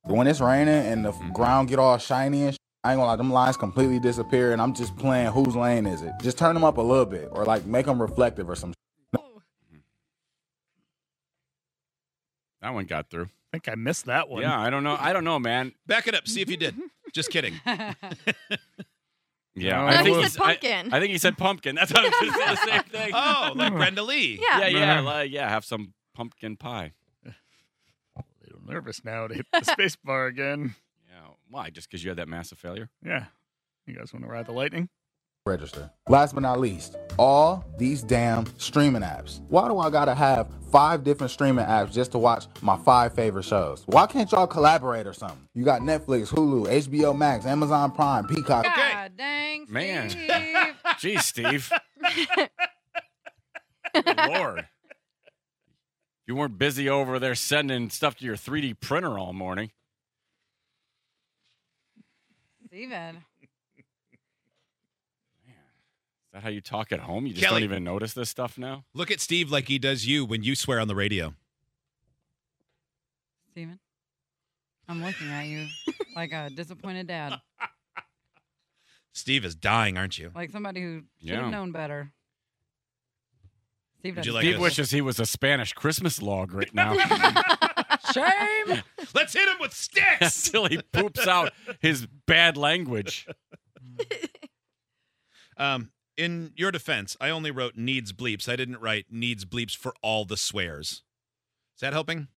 When it's raining and the ground get all shiny and I ain't gonna lie, them lines completely disappear, and I'm just playing whose lane is it. Just turn them up a little bit, or like make them reflective or some. That one got through. I think I missed that one. Yeah, I don't know, man. Back it up. See if you did. Just kidding. Yeah, No, I think he he said pumpkin. I think he said pumpkin. That's what I was going to say. The same thing. Oh, like Brenda Lee. Yeah. Yeah. Have some pumpkin pie. A little nervous now to hit the space bar again. Yeah. Why? Just because you had that massive failure? Yeah. You guys want to ride the lightning? Register. Last but not least, all these damn streaming apps. Why do I gotta have 5 different streaming apps just to watch my 5 favorite shows? Why can't y'all collaborate or something? You got Netflix, Hulu, HBO Max, Amazon Prime, Peacock. Okay. God dang, Man. Steve. Jeez, Steve. Good Lord. You weren't busy over there sending stuff to your 3D printer all morning. Steven. Is that how you talk at home? You just Kelly. don't even notice this stuff now? Look at Steve like he does you when you swear on the radio. Steven. I'm looking at you like a disappointed dad. Steve is dying, aren't you? Like somebody who should Yeah. have known better. Steve Would you doesn't like Steve to- wishes he was a Spanish Christmas log right now Shame. Let's hit him with sticks. until he poops out his bad language. In your defense, I only wrote needs bleeps. I didn't write needs bleeps for all the swears. Is that helping?